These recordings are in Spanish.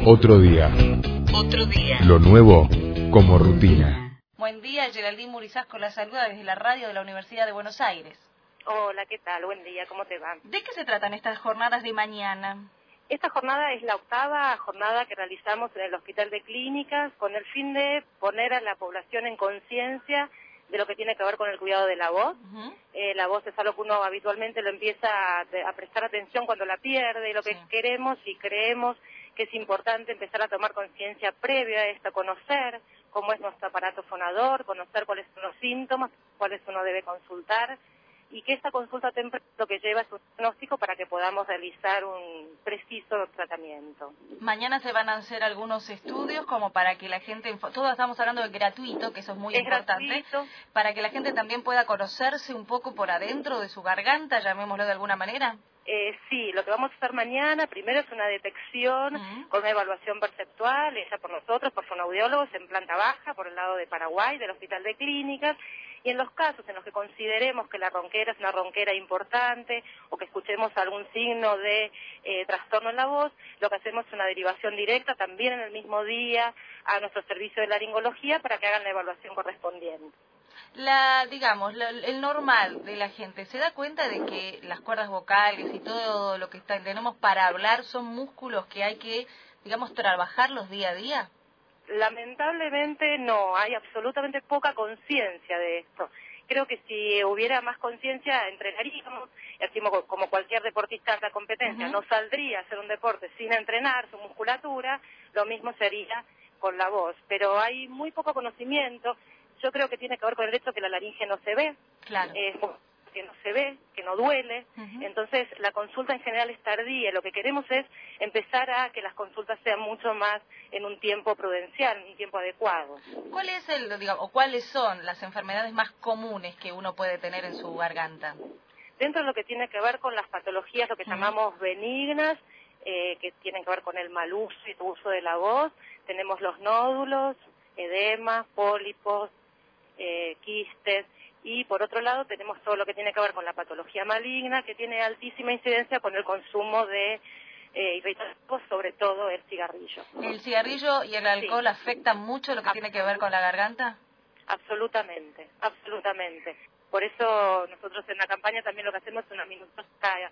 Otro día. Otro día. Lo nuevo como rutina. Buen día, Geraldine Murizasco la saluda desde la radio de la Universidad de Buenos Aires. Hola, ¿qué tal? Buen día, ¿cómo te va? ¿De qué se tratan estas jornadas de mañana? Esta jornada es la octava jornada que realizamos en el Hospital de Clínicas con el fin de poner a la población en conciencia de lo que tiene que ver con el cuidado de la voz. La voz es algo que uno habitualmente lo empieza a prestar atención cuando la pierde, y lo que queremos y creemos que es importante empezar a tomar conciencia previa a esto, conocer cómo es nuestro aparato fonador, conocer cuáles son los síntomas, cuáles uno debe consultar, y que esta consulta temprana lo que lleva es un diagnóstico para que podamos realizar un preciso tratamiento. Mañana se van a hacer algunos estudios como para que la gente, todos estamos hablando de gratuito, que eso es muy importante, gratuito, para que la gente también pueda conocerse un poco por adentro de su garganta, llamémoslo de alguna manera. Sí, lo que vamos a hacer mañana, primero es una detección con una evaluación perceptual, hecha por nosotros, por fonoaudiólogos en planta baja, por el lado de Paraguay, del Hospital de Clínicas, y en los casos en los que consideremos que la ronquera es una ronquera importante o que escuchemos algún signo de trastorno en la voz, lo que hacemos es una derivación directa también en el mismo día a nuestro servicio de laringología para que hagan la evaluación correspondiente. El normal de la gente, ¿se da cuenta de que las cuerdas vocales y todo lo que tenemos para hablar son músculos que hay que, trabajarlos día a día? Lamentablemente no, hay absolutamente poca conciencia de esto. Creo que si hubiera más conciencia, entrenaríamos, y así como cualquier deportista de la competencia, no saldría a hacer un deporte sin entrenar su musculatura, lo mismo sería con la voz. Pero hay muy poco conocimiento. Yo creo que tiene que ver con el hecho que la laringe no se ve, claro. Que no se ve, que no duele, entonces la consulta en general es tardía. Lo que queremos es empezar a que las consultas sean mucho más en un tiempo prudencial, en un tiempo adecuado. ¿Cuáles son las enfermedades más comunes que uno puede tener en su garganta? Dentro de lo que tiene que ver con las patologías, lo que llamamos benignas, que tienen que ver con el mal uso y uso de la voz, tenemos los nódulos, edemas, pólipos, quistes, y por otro lado tenemos todo lo que tiene que ver con la patología maligna, que tiene altísima incidencia con el consumo de irritantes, sobre todo el cigarrillo. ¿El cigarrillo y el alcohol afectan mucho lo que tiene que ver con la garganta? Absolutamente, absolutamente. Por eso nosotros en la campaña también lo que hacemos es una minutosa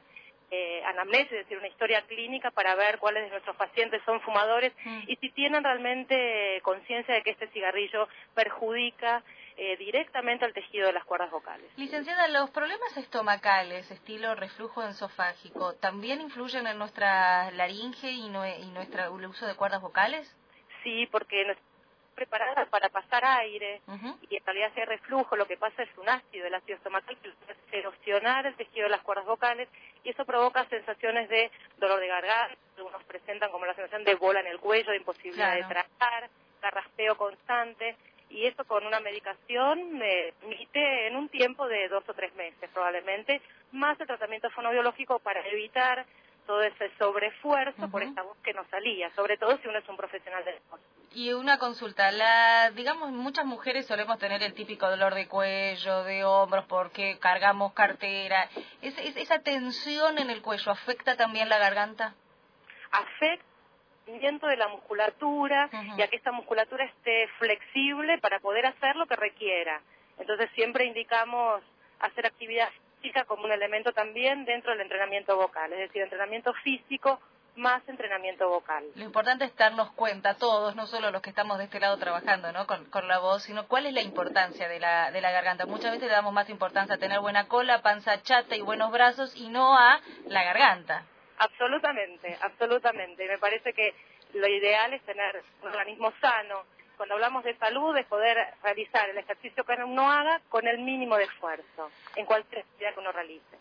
anamnesis, es decir, una historia clínica para ver cuáles de nuestros pacientes son fumadores y si tienen realmente conciencia de que este cigarrillo perjudica directamente al tejido de las cuerdas vocales. Licenciada, ¿los problemas estomacales, estilo reflujo esofágico, también influyen en nuestra laringe y el uso de cuerdas vocales? Sí, porque no estamos preparadas para pasar aire y en realidad si hay reflujo, lo que pasa es un ácido, el ácido estomacal, que hace erosionar el tejido de las cuerdas vocales y eso provoca sensaciones de dolor de garganta, algunos presentan como la sensación de bola en el cuello, de imposibilidad de tragar, carraspeo constante. Y esto con una medicación emite en un tiempo de 2 o 3 meses probablemente, más el tratamiento fonoaudiológico para evitar todo ese sobreesfuerzo por esta voz que no salía, sobre todo si uno es un profesional de la voz. Y una consulta, muchas mujeres solemos tener el típico dolor de cuello, de hombros, porque cargamos cartera. ¿Esa tensión en el cuello afecta también la garganta? Afecta de la musculatura y a que esta musculatura esté flexible para poder hacer lo que requiera. Entonces siempre indicamos hacer actividad física como un elemento también dentro del entrenamiento vocal, es decir, entrenamiento físico más entrenamiento vocal. Lo importante es darnos cuenta todos, no solo los que estamos de este lado trabajando, ¿no? con la voz, sino cuál es la importancia de la garganta. Muchas veces le damos más importancia a tener buena cola, panza chata y buenos brazos y no a la garganta. Absolutamente, absolutamente. Me parece que lo ideal es tener un organismo sano. Cuando hablamos de salud es poder realizar el ejercicio que uno haga con el mínimo de esfuerzo, en cualquier actividad que uno realice.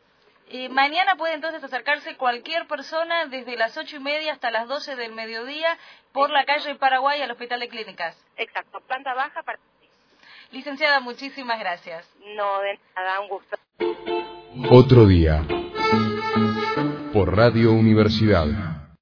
Mañana puede entonces acercarse cualquier persona desde las 8:30 hasta las 12 del mediodía por la calle Paraguay al Hospital de Clínicas. Exacto, planta baja para... Licenciada, muchísimas gracias. No, de nada, un gusto. Otro día. Por Radio Universidad.